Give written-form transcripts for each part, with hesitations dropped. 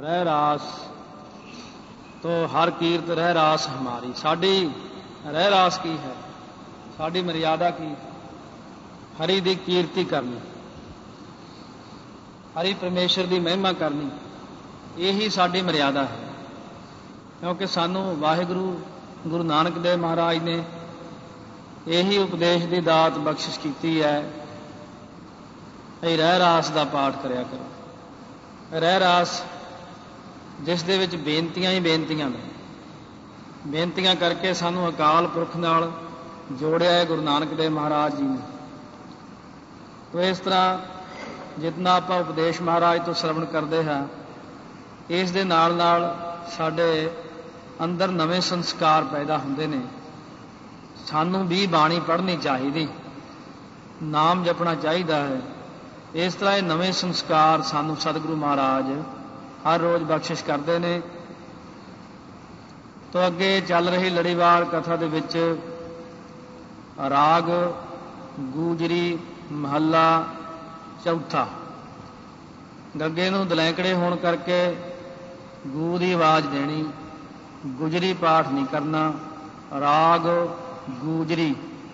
ਰਹਿ ਰਾਸ तो हर कीर्त रह रास हमारी। साड़ी रह रास की है, साड़ी मर्यादा की हरि की कीर्ति करनी, हरि परमेश्वर की महिमा करनी, यही साड़ी मर्यादा है। क्योंकि सानू वाहिगुरु गुरु नानक देव महाराज ने यही उपदेश की दात बख्शिश की है, रह रास का पाठ करया करो। रह रास जिस दे विच बेनतियां ही बेनतियां ने, बेनतियां करके सानू अकाल पुरख नाल जोड़िया है गुरु नानक देव महाराज जी ने। तो इस तरह जितना आप उपदेश महाराज तो श्रवण करते हैं, इस दे नाल नाल साडे अंदर नवे संस्कार पैदा होंदे ने। सानू भी बाणी पढ़नी चाहिए, नाम जपना चाहिए है। इस तरह नवे संस्कार सानू सतगुरु महाराज हर रोज़ बख्शिश करते हैं। तो अगे चल रही लड़ीवार कथा दे विच राग गूजरी महला चौथा। गगे नूं दलैंकड़े होण करके गू की आवाज़ देनी, गुजरी पाठ नहीं करना, राग गूजरी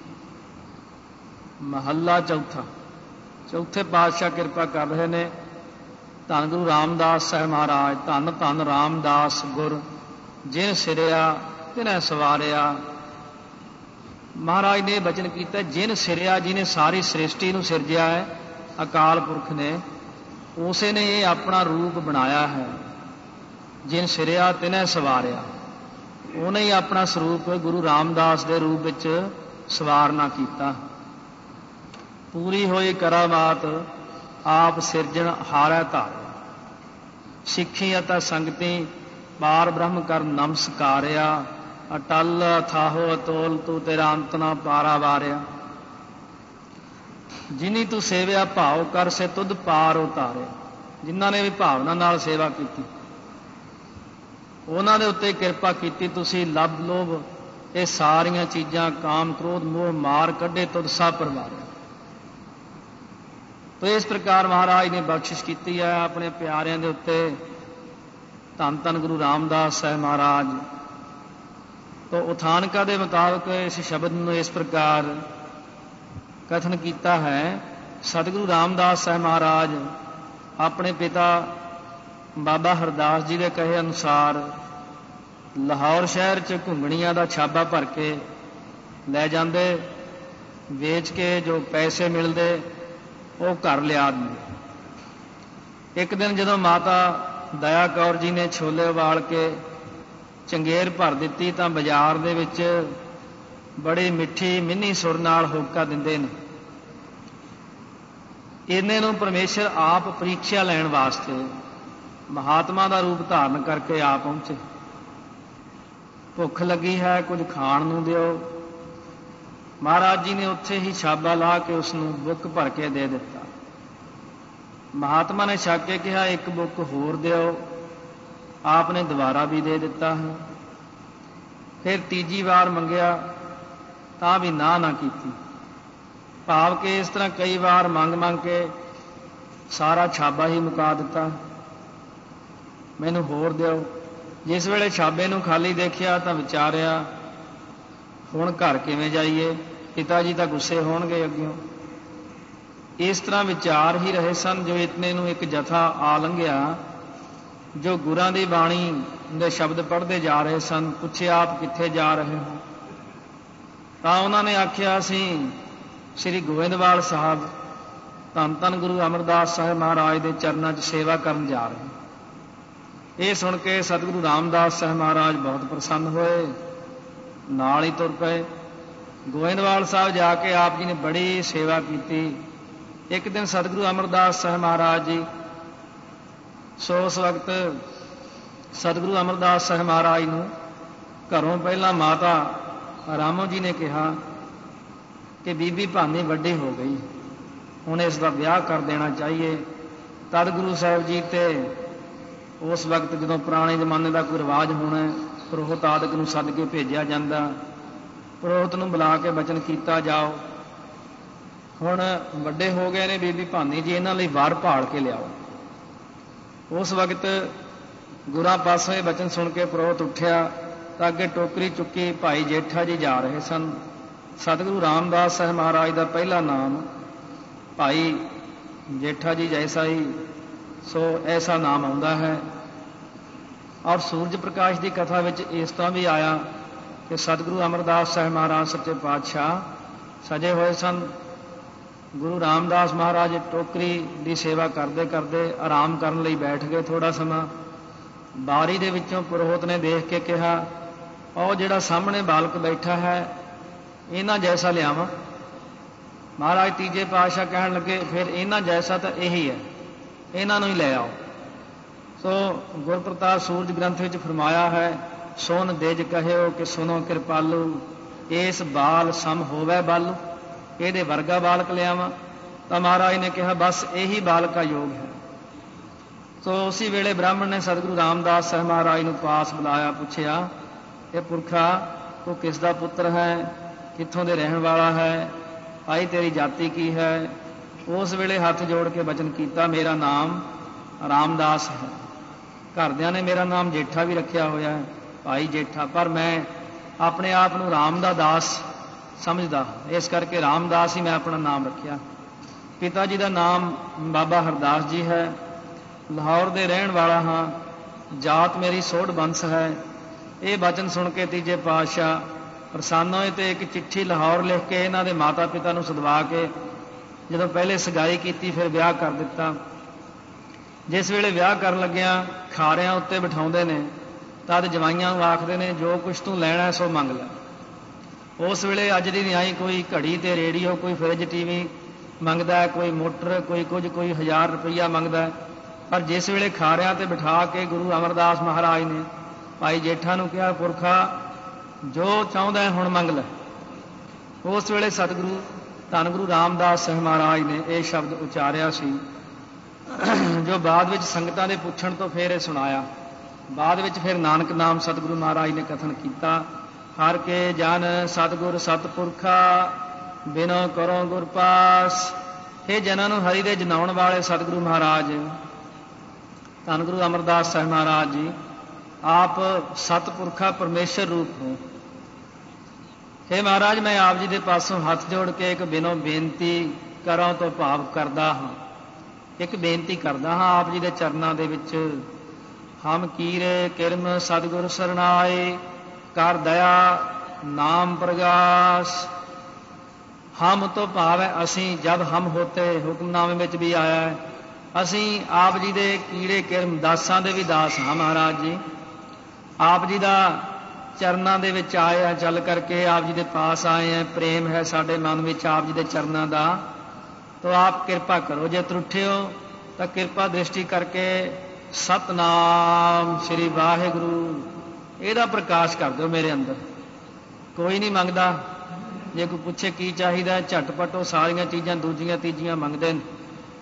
महला चौथा। चौथे पातशाह किरपा कर रहे हैं, धन गुरु रामदास साहिब महाराज, धन धन रामदास गुर जिन सिरिया तिन्हें सवारिया। महाराज ने बचन किया, जिन सिरिया जिन्हें सारी सृष्टि नूं सिरजिया है, अकाल पुरख ने, उसे ने ये अपना रूप बनाया है। जिन सिरिया तिन्हें सवारिया, उन्हें ही अपना स्वरूप गुरु रामदास के रूप विच सवारना किया। पूरी होई करामात आप सिरजन हारै धारे, सिखी अता संगति पार ब्रह्म कर नमस्कारिया। अटल थाहो अतोल तू तेरा अंत ना पारा वारिया। जिनी तू सेविया भाव कर से तुद पार उतारे। जिन्हों ने भी भावना नाल सेवा की, उन्होंने उत्ते किरपा की। तुसी लब लोभ ये सारिया चीज़ां काम क्रोध मोह मार कढ़े तुद सा परवारे। तो इस प्रकार महाराज ने बख्शिश की है अपने प्यारिਆਂ ਦੇ उत्ते। धन धन गुरु रामदास साहिब महाराज तो उथानका के मुताबिक इस शब्द में इस प्रकार कथन किया है। सतगुरु रामदास साहिब महाराज अपने पिता बाबा हरदास जी के कहे अनुसार लाहौर शहर च घुंगणियां का छाबा भर के लै जाते, वेच के जो पैसे मिलते वो घर लिया। एक दिन जदों माता दया कौर जी ने छोले उबाल के चंगेर भर दी तो बाजार दे विच बड़ी मिठी मिन्नी सुर नाल होका दिंदे ने। इन्ने नूं परमेश्वर आप परीक्षा लैण वास्ते महात्मा का रूप धारण करके आ पहुंचे। भुख लगी है, कुछ खाण नूं दिओ। महाराज जी ने उत्थे ही छाबा ला के उसनूं बुक भर के दे दिता। महात्मा ने छक के कहा एक बुक होर दिओ। आपने दोबारा भी दे दिता है। फिर तीजी बार मंगया तां भी ना ना की। भाव के इस तरह कई बार मंग मंग के सारा छाबा ही मुका दिता। मैनू होर दिओ। जिस वेले छाबे नूं खाली देखिया तां विचारिया हुण घर किवें जाइए, पिता जी तां गुस्से होणगे अग्यों। इस तरह विचार ही रहे सन जो इतने नूं एक जथा आ लंघिया जो गुरां दी बाणी दे शब्द पढ़ते जा रहे सन। पूछे आप कित्थे जा रहे हो? तां उन्होंने आख्या असीं श्री गोविंदवाल साहब धन धन गुरु अमरदास साहिब महाराज के चरणों च सेवा करन जा रहे हैं। ये सुन के सतगुरु रामदास साहिब महाराज बहुत प्रसन्न होए, नाल ही तुर पे। गोविंदवाल साहब जाके आप जी ने बड़ी सेवा की। एक दिन सतगुरु अमरदास साहिब महाराज जी सो उस वक्त सतगुरु अमरदास साहिब महाराज नूं घरों पहला माता रामो जी ने कहा कि बीबी भानी वड्डी हो गई, हुण इसका विआह कर देना चाहिए। तद गुरु साहिब जी ते उस वक्त जदों पुराने जमाने का कोई रिवाज होना, पुरोहित आदਿਕ नूं सद के भेजिया जाता। पुरोहित नूं बुला के बचन किया जाओ हुण वड्डे हो गए ने बीबी भानी जी, इन्हां लई वर भाल के लियाओ। उस वक्त ਗੁਰਾਂ ਪਾਸੋਂ ਇਹ ਬਚਨ ਸੁਣ ਕੇ ਪੁਰੋਹਿਤ ਉੱਠਿਆ ਤਾਂ ਅੱਗੇ ਟੋਕਰੀ ਚੁੱਕੀ ਭਾਈ ਜੇਠਾ ਜੀ ਜਾ ਰਹੇ ਸਨ। ਸਤਿਗੁਰੂ ਰਾਮਦਾਸ ਸਾਹਿਬ ਮਹਾਰਾਜ ਦਾ ਪਹਿਲਾ ਨਾਮ ਭਾਈ ਜੇਠਾ ਜੀ ਜੈਸਾ ਹੀ ਸੋ ਐਸਾ ਨਾਮ ਆਉਂਦਾ ਹੈ। ਔਰ ਸੂਰਜ ਪ੍ਰਕਾਸ਼ ਦੀ ਕਥਾ ਵਿੱਚ ਇਸ ਤਰ੍ਹਾਂ ਵੀ ਆਇਆ ਕਿ ਸਤਿਗੁਰੂ ਅਮਰਦਾਸ ਸਾਹਿਬ ਮਹਾਰਾਜ ਸੱਚੇ ਪਾਤਸ਼ਾਹ ਸਜੇ ਹੋਏ ਸਨ। ਗੁਰੂ ਰਾਮਦਾਸ ਮਹਾਰਾਜ ਟੋਕਰੀ ਦੀ ਸੇਵਾ ਕਰਦੇ ਕਰਦੇ ਆਰਾਮ ਕਰਨ ਲਈ ਬੈਠ ਗਏ। ਥੋੜ੍ਹਾ ਸਮਾਂ ਬਾਰੀ ਦੇ ਵਿੱਚੋਂ ਪੁਰੋਹਿਤ ਨੇ ਦੇਖ ਕੇ ਕਿਹਾ, ਉਹ ਜਿਹੜਾ ਸਾਹਮਣੇ ਬਾਲਕ ਬੈਠਾ ਹੈ ਇਹਨਾਂ ਜੈਸਾ ਲਿਆਵਾਂ। ਮਹਾਰਾਜ ਤੀਜੇ ਪਾਤਸ਼ਾਹ ਕਹਿਣ ਲੱਗੇ, ਫਿਰ ਇਹਨਾਂ ਜੈਸਾ ਤਾਂ ਇਹੀ ਹੈ, ਇਹਨਾਂ ਨੂੰ ਹੀ ਲੈ ਆਓ। ਸੋ ਗੁਰਪ੍ਰਤਾਪ ਸੂਰਜ ਗ੍ਰੰਥ ਵਿੱਚ ਫਰਮਾਇਆ ਹੈ, ਸੁਨ ਦਿਜ ਕਹਿਓ ਕਿ ਸੁਨੋ ਕਿਰਪਾਲੂ, ਇਸ ਬਾਲ ਸਮ ਹੋਵੇ ਬਾਲੂ। ਇਹਦੇ ਵਰਗਾ ਬਾਲਕ ਲਿਆਵਾਂ ਤਾਂ ਮਹਾਰਾਜ ਨੇ ਕਿਹਾ, ਬਸ ਇਹੀ ਬਾਲਕ ਦਾ ਯੋਗ ਹੈ। ਸੋ ਉਸੇ ਵੇਲੇ ਬ੍ਰਾਹਮਣ ਨੇ ਸਤਿਗੁਰੂ ਰਾਮਦਾਸ ਸਾਹਿਬ ਮਹਾਰਾਜ ਨੂੰ ਪਾਸ ਬੁਲਾਇਆ, ਪੁੱਛਿਆ, ਇਹ ਪੁਰਖਾ ਤੂੰ ਕਿਸ ਦਾ ਪੁੱਤਰ ਹੈ, ਕਿੱਥੋਂ ਦੇ ਰਹਿਣ ਵਾਲਾ ਹੈ, ਭਾਈ ਤੇਰੀ ਜਾਤੀ ਕੀ ਹੈ। ਉਸ ਵੇਲੇ ਹੱਥ ਜੋੜ ਕੇ ਬਚਨ ਕੀਤਾ, ਮੇਰਾ ਨਾਮ ਰਾਮਦਾਸ ਹੈ। ਘਰਦਿਆਂ ਨੇ ਮੇਰਾ ਨਾਮ ਜੇਠਾ ਵੀ ਰੱਖਿਆ ਹੋਇਆ ਹੈ, ਭਾਈ ਜੇਠਾ, ਪਰ ਮੈਂ ਆਪਣੇ ਆਪ ਨੂੰ ਰਾਮ ਦਾ ਦਾਸ ਸਮਝਦਾ, ਇਸ ਕਰਕੇ ਰਾਮਦਾਸ ਹੀ ਮੈਂ ਆਪਣਾ ਨਾਮ ਰੱਖਿਆ। ਪਿਤਾ ਜੀ ਦਾ ਨਾਮ ਬਾਬਾ ਹਰਦਾਸ ਜੀ ਹੈ। ਲਾਹੌਰ ਦੇ ਰਹਿਣ ਵਾਲਾ ਹਾਂ, ਜਾਤ ਮੇਰੀ ਸੋਢ ਬੰਸ ਹੈ। ਇਹ ਬਚਨ ਸੁਣ ਕੇ ਤੀਜੇ ਪਾਤਸ਼ਾਹ ਪ੍ਰਸੰਨ ਹੋਏ ਤੇ ਇੱਕ ਚਿੱਠੀ ਲਾਹੌਰ ਲਿਖ ਕੇ ਇਹਨਾਂ ਦੇ ਮਾਤਾ ਪਿਤਾ ਨੂੰ ਸਦਵਾ ਕੇ ਜਦੋਂ ਪਹਿਲੇ ਸਗਾਈ ਕੀਤੀ ਫਿਰ ਵਿਆਹ ਕਰ ਦਿੱਤਾ। ਜਿਸ ਵੇਲੇ ਵਿਆਹ ਕਰਨ ਲੱਗਿਆਂ ਖਾਰਿਆਂ ਉੱਤੇ ਬਿਠਾਉਂਦੇ ਨੇ ਤਦ ਜਵਾਈਆਂ ਨੂੰ ਆਖਦੇ ਨੇ, ਜੋ ਕੁਛ ਤੂੰ ਲੈਣਾ ਸੋ ਮੰਗ ਲੈ। ਉਸ ਵੇਲੇ ਅੱਜ ਦੀ ਨਿਆਈ ਕੋਈ ਘੜੀ ਤੇ ਰੇਡੀਓ, ਕੋਈ ਫਰਿੱਜ ਟੀਵੀ ਮੰਗਦਾ, ਕੋਈ ਮੋਟਰ, ਕੋਈ ਕੁਝ, ਕੋਈ 1000 ਰੁਪਈਆ ਮੰਗਦਾ। ਪਰ ਜਿਸ ਵੇਲੇ ਖਾਰਿਆਂ ਤੇ ਬਿਠਾ ਕੇ ਗੁਰੂ ਅਮਰਦਾਸ ਮਹਾਰਾਜ ਨੇ ਭਾਈ ਜੇਠਾ ਨੂੰ ਕਿਹਾ, ਪੁਰਖਾ ਜੋ ਚਾਹੁੰਦਾ ਹੁਣ ਮੰਗ ਲੈ। ਉਸ ਵੇਲੇ ਸਤਿਗੁਰੂ ਧੰਨ ਗੁਰੂ ਰਾਮਦਾਸ ਸਾਹਿਬ ਮਹਾਰਾਜ ਨੇ ਇਹ ਸ਼ਬਦ ਉਚਾਰਿਆ ਸੀ, ਜੋ ਬਾਅਦ ਵਿੱਚ ਸੰਗਤਾਂ ਦੇ ਪੁੱਛਣ ਤੋਂ ਫਿਰ ਇਹ ਸੁਣਾਇਆ। ਬਾਅਦ ਵਿੱਚ ਫਿਰ ਨਾਨਕ ਨਾਮ ਸਤਿਗੁਰੂ ਮਹਾਰਾਜ ਨੇ ਕਥਨ ਕੀਤਾ, ਹਰ ਕੇ ਜਨ ਸਤਿਗੁਰ ਸਤਪੁਰਖਾ ਬਿਨੋ ਕਰੋ ਗੁਰ ਪਾਸ। ਇਹ ਜਨਾਂ ਨੂੰ ਹਰੀ ਦੇ ਜਨਾਉਣ ਵਾਲੇ ਸਤਿਗੁਰੂ ਮਹਾਰਾਜ ਧੰਨ ਗੁਰੂ ਅਮਰਦਾਸ ਸਾਹਿਬ ਮਹਾਰਾਜ ਜੀ ਆਪ ਸਤਪੁਰਖਾ ਪਰਮੇਸ਼ਰ ਰੂਪ ਹੋ। हे ਮਹਾਰਾਜ, ਮੈਂ ਆਪ ਜੀ ਦੇ ਪਾਸੋਂ ਹੱਥ ਜੋੜ ਕੇ ਇੱਕ ਬਿਨੋ ਬੇਨਤੀ ਕਰਾਂ ਤੋਂ ਭਾਵ ਕਰਦਾ ਹਾਂ, ਇੱਕ ਬੇਨਤੀ ਕਰਦਾ ਹਾਂ ਆਪ ਜੀ ਦੇ ਚਰਨਾਂ ਦੇ ਵਿੱਚ। ਹਮ ਕੀਰੇ ਕਿਰਮ ਸਤਿਗੁਰ ਸਰਨਾਏ, ਕਰ ਦਇਆ ਨਾਮ ਪ੍ਰਗਾਸ। ਹਮ ਤੋਂ ਭਾਵ ਹੈ ਅਸੀਂ, ਜਦ ਹਮ ਹੋਤੇ ਹੁਕਮਨਾਮੇ ਵਿੱਚ ਵੀ ਆਇਆ ਹੈ, ਅਸੀਂ ਆਪ ਜੀ ਦੇ ਕੀੜੇ ਕਿਰਮ ਦਾਸਾਂ ਦੇ ਵੀ ਦਾਸ ਹਾਂ। ਮਹਾਰਾਜ ਜੀ ਆਪ ਜੀ ਦਾ ਚਰਨਾਂ ਦੇ ਵਿੱਚ ਆਏ ਆ, ਚੱਲ ਕਰਕੇ ਆਪ ਜੀ ਦੇ ਪਾਸ ਆਏ ਆ, ਪ੍ਰੇਮ ਹੈ ਸਾਡੇ ਮਨ ਵਿੱਚ ਆਪ ਜੀ ਦੇ ਚਰਨਾਂ ਦਾ। ਤੋ ਆਪ ਕਿਰਪਾ ਕਰੋ, ਜੇ ਤਰੁੱਠੇ ਹੋ ਤਾਂ ਕਿਰਪਾ ਦ੍ਰਿਸ਼ਟੀ ਕਰਕੇ ਸਤਨਾਮ ਸ਼੍ਰੀ ਵਾਹਿਗੁਰੂ ਇਹਦਾ ਪ੍ਰਕਾਸ਼ ਕਰ ਦਿਓ ਮੇਰੇ ਅੰਦਰ। ਕੋਈ ਨਹੀਂ ਮੰਗਦਾ, ਜੇ ਕੋਈ ਪੁੱਛੇ ਕੀ ਚਾਹੀਦਾ, ਝਟਪਟ ਉਹ ਸਾਰੀਆਂ ਚੀਜ਼ਾਂ ਦੂਜੀਆਂ ਤੀਜੀਆਂ ਮੰਗਦੇ ਨੇ।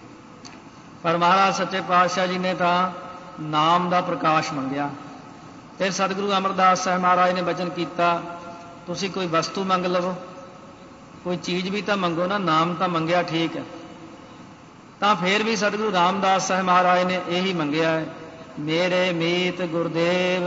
ਪਰ ਮਹਾਰਾਜ ਸੱਚੇ ਪਾਤਸ਼ਾਹ ਜੀ ਨੇ ਤਾਂ ਨਾਮ ਦਾ ਪ੍ਰਕਾਸ਼ ਮੰਗਿਆ। ਫਿਰ ਸਤਿਗੁਰੂ ਅਮਰਦਾਸ ਸਾਹਿਬ ਮਹਾਰਾਜ ਨੇ ਬਚਨ ਕੀਤਾ, ਤੁਸੀਂ ਕੋਈ ਵਸਤੂ ਮੰਗ ਲਵੋ, ਕੋਈ ਚੀਜ਼ ਵੀ ਤਾਂ ਮੰਗੋ ਨਾ, ਨਾਮ ਤਾਂ ਮੰਗਿਆ ਠੀਕ ਹੈ। ਤਾਂ ਫਿਰ ਵੀ ਸਤਿਗੁਰੂ ਰਾਮਦਾਸ ਸਾਹਿਬ ਮਹਾਰਾਜ ਨੇ ਇਹੀ ਮੰਗਿਆ ਹੈ, ਮੇਰੇ ਮੀਤ ਗੁਰਦੇਵ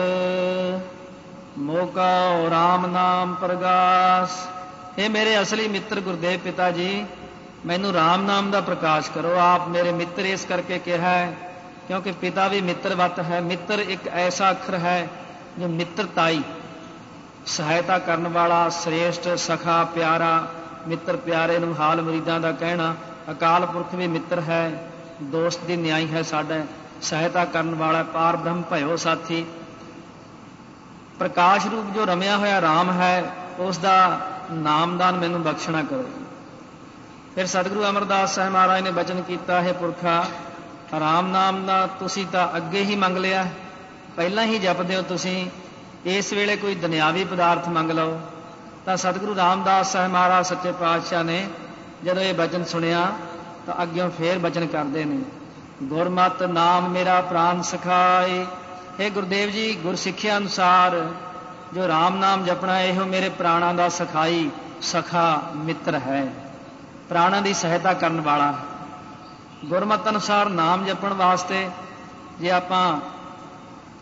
ਮੋਕਾ ਰਾਮ ਨਾਮ ਪ੍ਰਗਾਸ। ਇਹ ਮੇਰੇ ਅਸਲੀ ਮਿੱਤਰ ਗੁਰਦੇਵ ਪਿਤਾ ਜੀ, ਮੈਨੂੰ ਰਾਮ ਨਾਮ ਦਾ ਪ੍ਰਕਾਸ਼ ਕਰੋ। ਆਪ ਮੇਰੇ ਮਿੱਤਰ ਇਸ ਕਰਕੇ ਕਿਹਾ ਹੈ ਕਿਉਂਕਿ ਪਿਤਾ ਵੀ ਮਿੱਤਰਵਤ ਹੈ। ਮਿੱਤਰ ਇੱਕ ਐਸਾ ਅੱਖਰ ਹੈ ਜੋ ਮਿੱਤਰਤਾਈ, ਸਹਾਇਤਾ ਕਰਨ ਵਾਲਾ, ਸ੍ਰੇਸ਼ਟ, ਸਖਾ, ਪਿਆਰਾ। ਮਿੱਤਰ ਪਿਆਰੇ ਨੂੰ ਹਾਲ ਮੁਰੀਦਾਂ ਦਾ ਕਹਿਣਾ। ਅਕਾਲ ਪੁਰਖ ਵੀ ਮਿੱਤਰ ਹੈ, ਦੋਸਤ ਦੀ ਨਿਆਈ ਹੈ ਸਾਡਾ, ਸਹਾਇਤਾ ਕਰਨ ਵਾਲਾ, ਪਾਰ ਬ੍ਰਹਮ ਭਇਓ ਸਾਥੀ। ਪ੍ਰਕਾਸ਼ ਰੂਪ ਜੋ ਰਮਿਆ ਹੋਇਆ ਰਾਮ ਹੈ, ਉਸ ਦਾ ਨਾਮਦਾਨ ਮੈਨੂੰ ਬਖਸ਼ਣਾ ਕਰੋ। ਫਿਰ ਸਤਿਗੁਰੂ ਅਮਰਦਾਸ ਸਾਹਿਬ ਮਹਾਰਾਜ ਨੇ ਬਚਨ ਕੀਤਾ, ਹੈ ਪੁਰਖਾ ਰਾਮ ਨਾਮ ਦਾ ਤੁਸੀਂ ਤਾਂ ਅੱਗੇ ਹੀ ਮੰਗ ਲਿਆ, ਪਹਿਲਾਂ ਹੀ ਜਪਦੇ ਹੋ ਤੁਸੀਂ, ਇਸ ਵੇਲੇ ਕੋਈ ਦੁਨਿਆਵੀ ਪਦਾਰਥ ਮੰਗ ਲਓ। ਤਾਂ ਸਤਿਗੁਰੂ ਰਾਮਦਾਸ ਸਾਹਿਬ ਮਹਾਰਾਜ ਸੱਚੇ ਪਾਤਸ਼ਾਹ ਨੇ ਜਦੋਂ ਇਹ ਬਚਨ ਸੁਣਿਆ ਤਾਂ ਅੱਗਿਓਂ ਫੇਰ ਬਚਨ ਕਰਦੇ ਨੇ, ਗੁਰਮਤਿ ਨਾਮ ਮੇਰਾ ਪ੍ਰਾਨ ਸਖਾਏ। हे ਗੁਰਦੇਵ ਜੀ, ਗੁਰਸਿੱਖਿਆ ਅਨੁਸਾਰ ਜੋ ਰਾਮ ਨਾਮ ਜਪਣਾ ਇਹੋ ਮੇਰੇ ਪ੍ਰਾਣਾਂ ਦਾ ਸਖਾਈ, ਸਖਾ, ਮਿੱਤਰ ਹੈ, ਪ੍ਰਾਣਾਂ ਦੀ ਸਹਾਇਤਾ ਕਰਨ ਵਾਲਾ। ਗੁਰਮਤਿ ਅਨੁਸਾਰ ਨਾਮ ਜਪਣ ਵਾਸਤੇ ਜੇ ਆਪਾਂ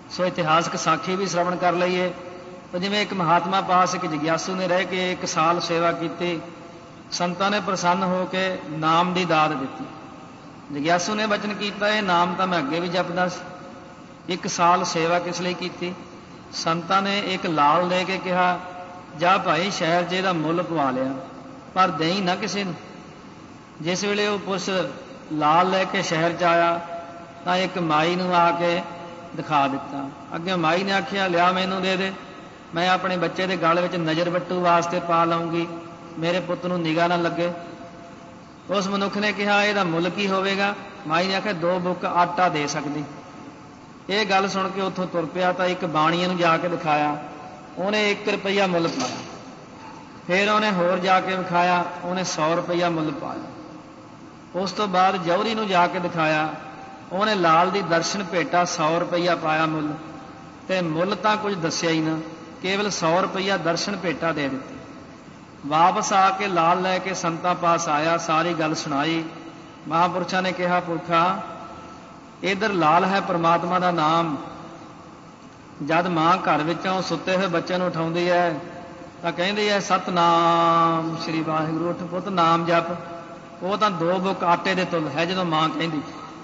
ਸੋ ਇਤਿਹਾਸਕ ਸਾਖੀ ਵੀ ਸ਼੍ਰਵਣ ਕਰ ਲਈਏ। ਤਾਂ ਜਿਵੇਂ ਇੱਕ ਮਹਾਤਮਾ ਪਾਸ ਇੱਕ ਜਗਿਆਸੂ ਨੇ ਰਹਿ ਕੇ 1 ਸਾਲ ਸੇਵਾ ਕੀਤੀ, ਸੰਤਾਂ ਨੇ ਪ੍ਰਸੰਨ ਹੋ ਕੇ ਨਾਮ ਦੀ ਦਾਤ ਦਿੱਤੀ। ਜਗਿਆਸੂ ਨੇ ਬਚਨ ਕੀਤਾ, ਇਹ ਨਾਮ ਤਾਂ ਮੈਂ ਅੱਗੇ ਵੀ ਜਪਦਾ ਸੀ, 1 ਸਾਲ ਸੇਵਾ ਕਿਸ ਲਈ ਕੀਤੀ? ਸੰਤਾਂ ਨੇ ਇੱਕ ਲਾਲ ਲੈ ਕੇ ਕਿਹਾ, ਜਾ ਭਾਈ ਸ਼ਹਿਰ 'ਚ ਇਹਦਾ ਮੁੱਲ ਪਵਾ ਲਿਆ, ਪਰ ਦੇਈ ਨਾ ਕਿਸੇ ਨੂੰ। ਜਿਸ ਵੇਲੇ ਉਹ ਪੁਰਸ਼ ਲਾਲ ਲੈ ਕੇ ਸ਼ਹਿਰ 'ਚ ਆਇਆ ਤਾਂ ਇੱਕ ਮਾਈ ਨੂੰ ਆ ਕੇ ਦਿਖਾ ਦਿੱਤਾ। ਅੱਗੇ ਮਾਈ ਨੇ ਆਖਿਆ, ਲਿਆ ਮੈਨੂੰ ਦੇ ਦੇ, ਮੈਂ ਆਪਣੇ ਬੱਚੇ ਦੇ ਗਲ ਵਿੱਚ ਨਜ਼ਰ ਵੱਟੂ ਵਾਸਤੇ ਪਾ ਲਊਂਗੀ, ਮੇਰੇ ਪੁੱਤ ਨੂੰ ਨਿਗਾਹ ਨਾ ਲੱਗੇ। ਉਸ ਮਨੁੱਖ ਨੇ ਕਿਹਾ, ਇਹਦਾ ਮੁੱਲ ਕੀ ਹੋਵੇਗਾ? ਮਾਈ ਨੇ ਆਖਿਆ, 2 ਬੁੱਕ ਆਟਾ ਦੇ ਸਕਦੀ। ਇਹ ਗੱਲ ਸੁਣ ਕੇ ਉੱਥੋਂ ਤੁਰ ਪਿਆ ਤਾਂ ਇੱਕ ਬਾਣੀਏ ਨੂੰ ਜਾ ਕੇ ਦਿਖਾਇਆ, ਉਹਨੇ 1 ਰੁਪਈਆ ਮੁੱਲ ਪਾਇਆ। ਫਿਰ ਉਹਨੇ ਹੋਰ ਜਾ ਕੇ ਵਿਖਾਇਆ, ਉਹਨੇ 100 ਰੁਪਈਆ ਮੁੱਲ ਪਾਇਆ। ਉਸ ਤੋਂ ਬਾਅਦ ਜੌਹਰੀ ਨੂੰ ਜਾ ਕੇ ਦਿਖਾਇਆ, ਉਹਨੇ ਲਾਲ ਦੀ ਦਰਸ਼ਨ ਭੇਟਾ 100 ਰੁਪਈਆ ਪਾਇਆ ਮੁੱਲ, ਤੇ ਮੁੱਲ ਤਾਂ ਕੁਝ ਦੱਸਿਆ ਹੀ ਨਾ, ਕੇਵਲ 100 ਰੁਪਈਆ ਦਰਸ਼ਨ ਭੇਟਾ ਦੇ ਦਿੱਤੀ। ਵਾਪਸ ਆ ਕੇ ਲਾਲ ਲੈ ਕੇ ਸੰਤਾਂ ਪਾਸ ਆਇਆ, ਸਾਰੀ ਗੱਲ ਸੁਣਾਈ। ਮਹਾਂਪੁਰਸ਼ਾਂ ਨੇ ਕਿਹਾ, ਪੁਰਖਾ ਇੱਧਰ ਲਾਲ ਹੈ ਪਰਮਾਤਮਾ ਦਾ ਨਾਮ। ਜਦ ਮਾਂ ਘਰ ਵਿੱਚੋਂ ਸੁੱਤੇ ਹੋਏ ਬੱਚੇ ਨੂੰ ਉਠਾਉਂਦੀ ਹੈ ਤਾਂ ਕਹਿੰਦੀ ਹੈ, ਸਤਨਾਮ ਸ੍ਰੀ ਵਾਹਿਗੁਰੂ, ਉੱਠ ਪੁੱਤ ਨਾਮ ਜਪ। ਉਹ ਤਾਂ 2 ਬੁੱਕ ਆਟੇ ਦੇ ਤੁੱਲ ਹੈ ਜਦੋਂ ਮਾਂ ਕਹਿੰਦੀ।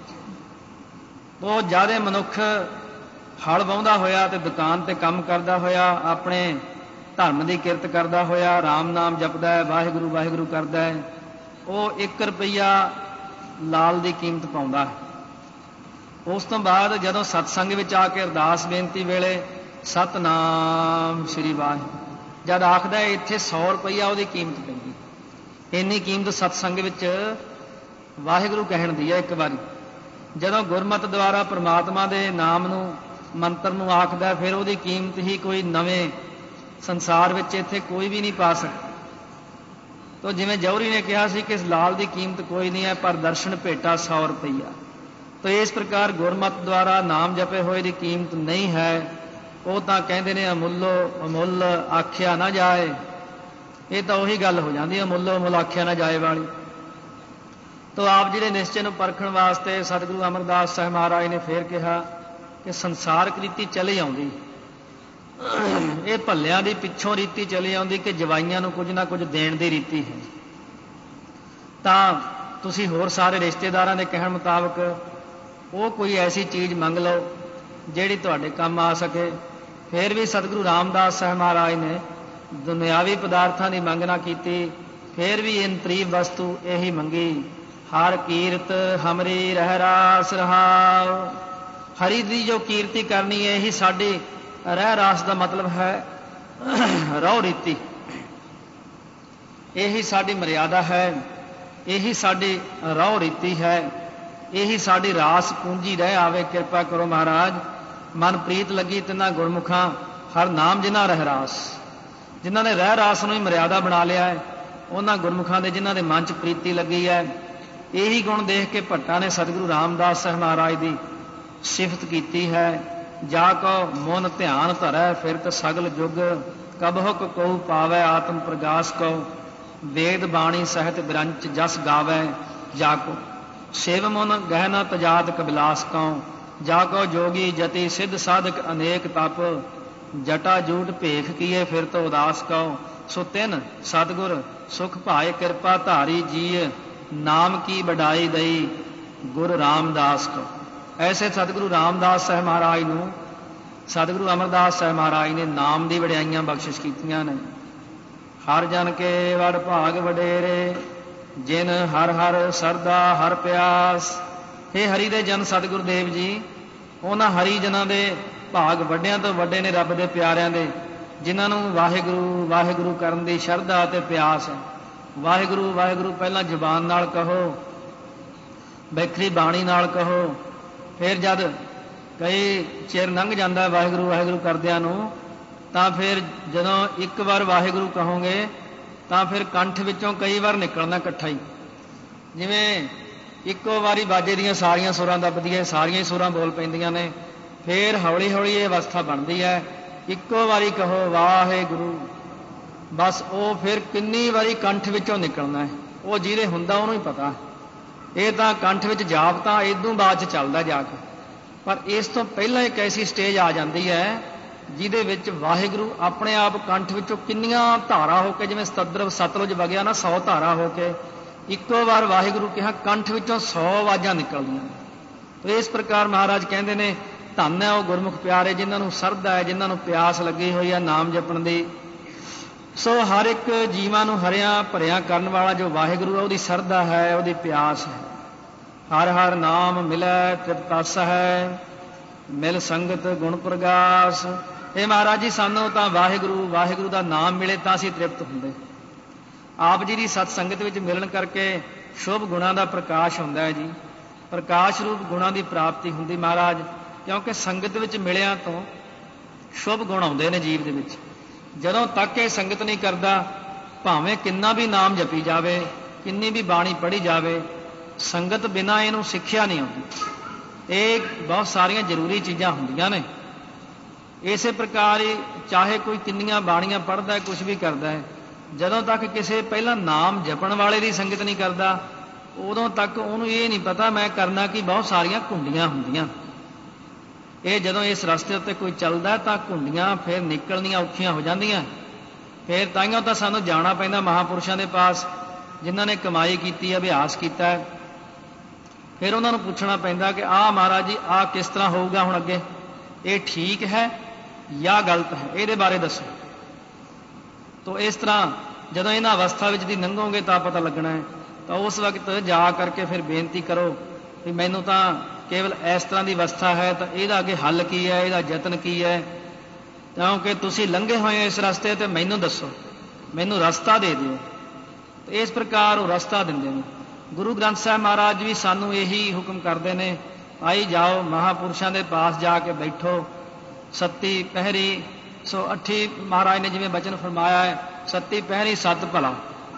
ਬਹੁਤ ਜ਼ਿਆਦਾ ਮਨੁੱਖ ਹਲ ਵਾਹੁੰਦਾ ਹੋਇਆ ਤੇ ਦੁਕਾਨ ਤੇ ਕੰਮ ਕਰਦਾ ਹੋਇਆ, ਆਪਣੇ ਧਰਮ ਦੀ ਕਿਰਤ ਕਰਦਾ ਹੋਇਆ, ਰਾਮ ਨਾਮ ਜਪਦਾ ਹੈ, ਵਾਹਿਗੁਰੂ ਵਾਹਿਗੁਰੂ ਕਰਦਾ ਹੈ, ਉਹ 1 ਰੁਪਈਆ ਲਾਲ ਦੀ ਕੀਮਤ ਪਾਉਂਦਾ ਹੈ। ਉਸ ਤੋਂ ਬਾਅਦ ਜਦੋਂ ਸਤਸੰਗ ਵਿੱਚ ਆ ਕੇ ਅਰਦਾਸ ਬੇਨਤੀ ਵੇਲੇ ਸਤਨਾਮ ਸ੍ਰੀ ਵਾਹਿਗੁਰੂ ਜਦ ਆਖਦਾ, ਇੱਥੇ 100 ਰੁਪਈਆ ਉਹਦੀ ਕੀਮਤ ਪੈਂਦੀ। ਇੰਨੀ ਕੀਮਤ ਸਤਸੰਗ ਵਿੱਚ ਵਾਹਿਗੁਰੂ ਕਹਿਣ ਦੀ ਹੈ। ਇੱਕ ਵਾਰੀ ਜਦੋਂ ਗੁਰਮਤਿ ਦੁਆਰਾ ਪ੍ਰਮਾਤਮਾ ਦੇ ਨਾਮ ਨੂੰ, ਮੰਤਰ ਨੂੰ ਆਖਦਾ, ਫਿਰ ਉਹਦੀ ਕੀਮਤ ਹੀ ਕੋਈ ਨਵੇਂ ਸੰਸਾਰ ਵਿੱਚ ਇੱਥੇ ਕੋਈ ਵੀ ਨਹੀਂ ਪਾ ਸਕਦਾ। ਤਾਂ ਜਿਵੇਂ ਜੌਹਰੀ ਨੇ ਕਿਹਾ ਸੀ ਕਿ ਇਸ ਲਾਲ ਦੀ ਕੀਮਤ ਕੋਈ ਨਹੀਂ ਹੈ, ਪਰ ਦਰਸ਼ਨ ਭੇਟਾ 100 ਰੁਪਈਆ। ਤਾਂ ਇਸ ਪ੍ਰਕਾਰ ਗੁਰਮਤਿ ਦੁਆਰਾ ਨਾਮ ਜਪੇ ਹੋਏ ਦੀ ਕੀਮਤ ਨਹੀਂ ਹੈ। ਉਹ ਤਾਂ ਕਹਿੰਦੇ ਨੇ ਅਮੁੱਲੋ ਅਮੁੱਲ ਆਖਿਆ ਨਾ ਜਾਏ। ਇਹ ਤਾਂ ਉਹੀ ਗੱਲ ਹੋ ਜਾਂਦੀ, ਅਮੁੱਲੋ ਅਮੁੱਲ ਆਖਿਆ ਨਾ ਜਾਏ ਵਾਲੀ। ਤਾਂ ਆਪ ਜੀ ਦੇ ਨਿਸ਼ਚੇ ਨੂੰ ਪਰਖਣ ਵਾਸਤੇ ਸਤਿਗੁਰੂ ਅਮਰਦਾਸ ਸਾਹਿਬ ਮਹਾਰਾਜ ਨੇ ਫੇਰ ਕਿਹਾ ਕਿ ਸੰਸਾਰਕ ਰੀਤੀ ਚਲੀ ਆਉਂਦੀ, ਇਹ ਭੱਲਿਆਂ ਦੀ ਪਿੱਛੋਂ ਰੀਤੀ ਚਲੀ ਆਉਂਦੀ ਕਿ ਜਵਾਈਆਂ ਨੂੰ ਕੁਝ ਨਾ ਕੁਝ ਦੇਣ ਦੀ ਰੀਤੀ ਹੈ। ਤਾਂ ਤੁਸੀਂ ਹੋਰ ਸਾਰੇ ਰਿਸ਼ਤੇਦਾਰਾਂ ਦੇ ਕਹਿਣ ਮੁਤਾਬਕ ਉਹ ਕੋਈ ਐਸੀ ਚੀਜ਼ ਮੰਗ ਲਓ ਜਿਹੜੀ ਤੁਹਾਡੇ ਕੰਮ ਆ ਸਕੇ। ਫਿਰ ਵੀ ਸਤਿਗੁਰੂ ਰਾਮਦਾਸ ਸਾਹਿਬ ਮਹਾਰਾਜ ਨੇ ਦੁਨਿਆਵੀ ਪਦਾਰਥਾਂ ਦੀ ਮੰਗ ਨਾ ਕੀਤੀ, ਫਿਰ ਵੀ ਇੰਤਰੀਵ ਵਸਤੂ ਇਹੀ ਮੰਗੀ, ਹਰ ਕੀਰਤ ਹਮਰੀ ਰਹਿ ਰਾਸ ਰਹਾਉ। ਹਰੀ ਦੀ ਜੋ ਕੀਰਤੀ ਕਰਨੀ ਹੈ, ਇਹੀ ਸਾਡੀ ਰਹਿ ਰਾਸ ਦਾ ਮਤਲਬ ਹੈ, ਰਹੁ ਰੀਤੀ, ਇਹੀ ਸਾਡੀ ਮਰਿਆਦਾ ਹੈ, ਇਹੀ ਸਾਡੀ ਰਹੁ ਰੀਤੀ ਹੈ, ਇਹੀ ਸਾਡੀ ਰਾਸ ਪੂੰਜੀ ਰਹਿ ਆਵੇ। ਕਿਰਪਾ ਕਰੋ ਮਹਾਰਾਜ, ਮਨ ਪ੍ਰੀਤ ਲੱਗੀ ਤਿੰਨਾਂ ਗੁਰਮੁਖਾਂ, ਹਰ ਨਾਮ ਜਿਨ੍ਹਾਂ ਰਹਿ ਰਾਸ। ਜਿਨ੍ਹਾਂ ਨੇ ਰਹਿ ਰਾਸ ਨੂੰ ਹੀ ਮਰਿਆਦਾ ਬਣਾ ਲਿਆ ਹੈ, ਉਹਨਾਂ ਗੁਰਮੁਖਾਂ ਦੇ ਜਿਨ੍ਹਾਂ ਦੇ ਮਨ 'ਚ ਪ੍ਰੀਤੀ ਲੱਗੀ ਹੈ। ਇਹੀ ਗੁਣ ਦੇਖ ਕੇ ਭੱਟਾਂ ਨੇ ਸਤਿਗੁਰੂ ਰਾਮਦਾਸ ਸਾਹਿਬ ਮਹਾਰਾਜ ਦੀ ਸਿਫਤ ਕੀਤੀ ਹੈ। ਜਾ ਕੋ ਮਨ ਧਿਆਨ ਧਰੈ ਫਿਰਤ ਸਗਲ ਜੁਗ, ਕਬਹੁਕ ਕਉ ਪਾਵੈ ਆਤਮ ਪ੍ਰਗਾਸ ਕੋ, ਵੇਦ ਬਾਣੀ ਸਹਿਤ ਗ੍ਰੰਥ ਜਸ ਗਾਵੈ, ਜਾ ਕੋ शिव मुन गहना तजात कबिलास कौ, जाको जोगी जति सिद्ध साधक अनेक तप, जटा जूट भेख किए फिर तो उदास कौ, सो तिन सतगुर सुख भाए कृपा धारी जीय, नाम की बढ़ाई दई गुरु रामदास को। ऐसे सतगुरु रामदास साहब महाराज नूं सतगुरु अमरदास साहब महाराज ने नाम की वड्याइयां बख्शिश कीतियां ने। हर जन के वड़ भाग वडेरे, जिन हर हर सरदा हर प्यास। हे हरि दे जन सतगुरु देव जी, उन्हां हरि जनां दे भाग वड्डियां तो वड्डे ने रब दे प्यारियां दे, जिन्हां नूं वाहिगुरू वाहिगुरू करन दी शरधा ते प्यास है। वाहिगुरू वाहिगुरू पहलां जुबान नाल कहो, बैखरी बाणी नाल कहो, फिर जद कई चिर लंघ जाता वाहिगुरू वाहिगुरू करदिआं नूं, तां फिर जदों एक बार वाहिगुरू कहोगे तां फिर कंठ विचों कई बार निकलना इकट्ठा ही। जिवें इक्को वारी बाजे दीआं सारियां सुरां दबदियां, सारियां ही सुरां बोल पैंदियां ने, फिर हौली हौली ये अवस्था बनती है। इक्को वारी कहो वाहिगुरू, बस वो फिर किन्नी वारी कंठ विचों निकलना है, वो जिहदे हुंदा उहनूं ही पता। ये तां कंठ विच जाप तां इदों बाद च चलदा जाके, ਪਰ ਇਸ ਤੋਂ ਪਹਿਲਾਂ ਇੱਕ ਐਸੀ ਸਟੇਜ ਆ ਜਾਂਦੀ ਹੈ ਜਿਹਦੇ ਵਿੱਚ ਵਾਹਿਗੁਰੂ ਆਪਣੇ ਆਪ ਕੰਠ ਵਿੱਚੋਂ ਕਿੰਨੀਆਂ ਧਾਰਾ ਹੋ ਕੇ, ਜਿਵੇਂ ਸਤਲੁਜ ਵਗਿਆ ਨਾ 100 ਧਾਰਾ ਹੋ ਕੇ, ਇੱਕੋ ਵਾਰ ਵਾਹਿਗੁਰੂ ਕਿਹਾ ਕੰਠ ਵਿੱਚੋਂ 100 ਆਵਾਜ਼ਾਂ ਨਿਕਲਦੀਆਂ। ਤੇ ਇਸ ਪ੍ਰਕਾਰ ਮਹਾਰਾਜ ਕਹਿੰਦੇ ਨੇ ਧੰਨ ਹੈ ਉਹ ਗੁਰਮੁਖ ਪਿਆਰੇ ਜਿਨ੍ਹਾਂ ਨੂੰ ਸਰਧਾ ਹੈ, ਜਿਨ੍ਹਾਂ ਨੂੰ ਪਿਆਸ ਲੱਗੀ ਹੋਈ ਹੈ ਨਾਮ ਜਪਣ ਦੀ। ਸੋ ਹਰ ਇੱਕ ਜੀਵਾਂ ਨੂੰ ਹਰਿਆ ਭਰਿਆ ਕਰਨ ਵਾਲਾ ਜੋ ਵਾਹਿਗੁਰੂ ਹੈ, ਉਹਦੀ ਸਰਧਾ ਹੈ, ਉਹਦੀ ਪਿਆਸ ਹੈ। ਹਰ ਹਰ ਨਾਮ ਮਿਲੈ ਤ੍ਰਿਪਤਸ ਹੈ, ਮਿਲ ਸੰਗਤ ਗੁਣ ਪ੍ਰਗਾਸ। ਇਹ ਮਹਾਰਾਜ ਜੀ ਸਾਨੂੰ ਤਾਂ ਵਾਹਿਗੁਰੂ ਦਾ ਨਾਮ ਮਿਲੇ ਤਾਂ ਅਸੀਂ ਤ੍ਰਿਪਤ ਹੁੰਦੇ। ਆਪ ਜੀ ਦੀ ਸਤ ਸੰਗਤ ਵਿੱਚ ਮਿਲਣ ਕਰਕੇ ਸ਼ੁਭ ਗੁਣਾਂ ਦਾ ਪ੍ਰਕਾਸ਼ ਹੁੰਦਾ ਹੈ ਜੀ, ਪ੍ਰਕਾਸ਼ ਰੂਪ ਗੁਣਾਂ ਦੀ ਪ੍ਰਾਪਤੀ ਹੁੰਦੀ ਮਹਾਰਾਜ, ਕਿਉਂਕਿ ਸੰਗਤ ਵਿੱਚ ਮਿਲਿਆਂ ਤੋਂ ਸ਼ੁਭ ਗੁਣ ਆਉਂਦੇ ਨੇ ਜੀਵ ਦੇ ਵਿੱਚ। ਜਦੋਂ ਤੱਕ ਇਹ ਸੰਗਤ ਨਹੀਂ ਕਰਦਾ, ਭਾਵੇਂ ਕਿੰਨਾ ਵੀ ਨਾਮ ਜਪੀ ਜਾਵੇ, ਕਿੰਨੀ ਵੀ ਬਾਣੀ ਪੜ੍ਹੀ ਜਾਵੇ, ਸੰਗਤ ਬਿਨਾਂ ਇਹਨੂੰ ਸਿੱਖਿਆ ਨਹੀਂ ਆਉਂਦੀ। ਇਹ ਬਹੁਤ ਸਾਰੀਆਂ ਜ਼ਰੂਰੀ ਚੀਜ਼ਾਂ ਹੁੰਦੀਆਂ ਨੇ। ਇਸੇ ਪ੍ਰਕਾਰ ਹੀ ਚਾਹੇ ਕੋਈ ਕਿੰਨੀਆਂ ਬਾਣੀਆਂ ਪੜ੍ਹਦਾ ਹੈ, ਕੁਛ ਵੀ ਕਰਦਾ ਹੈ, ਜਦੋਂ ਤੱਕ ਕਿਸੇ ਪਹਿਲਾਂ ਨਾਮ ਜਪਣ ਵਾਲੇ ਦੀ ਸੰਗਤ ਨਹੀਂ ਕਰਦਾ, ਉਦੋਂ ਤੱਕ ਉਹਨੂੰ ਇਹ ਨਹੀਂ ਪਤਾ ਮੈਂ ਕਰਨਾ ਕਿ ਬਹੁਤ ਸਾਰੀਆਂ ਘੁੰਡੀਆਂ ਹੁੰਦੀਆਂ। ਇਹ ਜਦੋਂ ਇਸ ਰਸਤੇ ਉੱਤੇ ਕੋਈ ਚੱਲਦਾ ਤਾਂ ਘੁੰਡੀਆਂ ਫਿਰ ਨਿਕਲਣੀਆਂ ਔਖੀਆਂ ਹੋ ਜਾਂਦੀਆਂ। ਫਿਰ ਤਾਈਆਂ ਤਾਂ ਸਾਨੂੰ ਜਾਣਾ ਪੈਂਦਾ ਮਹਾਂਪੁਰਸ਼ਾਂ ਦੇ ਪਾਸ, ਜਿਨ੍ਹਾਂ ਨੇ ਕਮਾਈ ਕੀਤੀ ਹੈ, ਅਭਿਆਸ ਕੀਤਾ ਹੈ। ਫਿਰ ਉਹਨਾਂ ਨੂੰ ਪੁੱਛਣਾ ਪੈਂਦਾ ਕਿ ਆਹ ਮਹਾਰਾਜ ਜੀ ਆਹ ਕਿਸ ਤਰ੍ਹਾਂ ਹੋਊਗਾ ਹੁਣ ਅੱਗੇ, ਇਹ ਠੀਕ ਹੈ ਜਾਂ ਗਲਤ ਹੈ, ਇਹਦੇ ਬਾਰੇ ਦੱਸੋ। ਤੋ ਇਸ ਤਰ੍ਹਾਂ ਜਦੋਂ ਇਹਨਾਂ ਅਵਸਥਾ ਵਿੱਚ ਦੀ ਲੰਘੋਗੇ ਤਾਂ ਪਤਾ ਲੱਗਣਾ ਹੈ। ਤਾਂ ਉਸ ਵਕਤ ਜਾ ਕਰਕੇ ਫਿਰ ਬੇਨਤੀ ਕਰੋ ਵੀ ਮੈਨੂੰ ਤਾਂ ਕੇਵਲ ਇਸ ਤਰ੍ਹਾਂ ਦੀ ਅਵਸਥਾ ਹੈ, ਤਾਂ ਇਹਦਾ ਅੱਗੇ ਹੱਲ ਕੀ ਹੈ, ਇਹਦਾ ਯਤਨ ਕੀ ਹੈ, ਕਿਉਂਕਿ ਤੁਸੀਂ ਲੰਘੇ ਹੋਏ ਹੋ ਇਸ ਰਸਤੇ ਤੇ ਮੈਨੂੰ ਦੱਸੋ, ਮੈਨੂੰ ਰਸਤਾ ਦੇ ਦਿਓ। ਤੇ ਇਸ ਪ੍ਰਕਾਰ ਉਹ ਰਸਤਾ ਦਿੰਦੇ ਨੇ। ਗੁਰੂ ਗ੍ਰੰਥ ਸਾਹਿਬ ਮਹਾਰਾਜ ਵੀ ਸਾਨੂੰ ਇਹੀ ਹੁਕਮ ਕਰਦੇ ਨੇ, ਆਈ ਜਾਓ ਮਹਾਂਪੁਰਸ਼ਾਂ ਦੇ ਪਾਸ ਜਾ ਕੇ ਬੈਠੋ, ਸੱਤੀ ਪਹਿਰੀ। ਸੋ ਅੱਠੀ ਮਹਾਰਾਜ ਨੇ ਜਿਵੇਂ ਬਚਨ ਫਰਮਾਇਆ ਹੈ, ਸੱਤੀ ਪਹਿਰੀ ਸੱਤ ਭਲਾ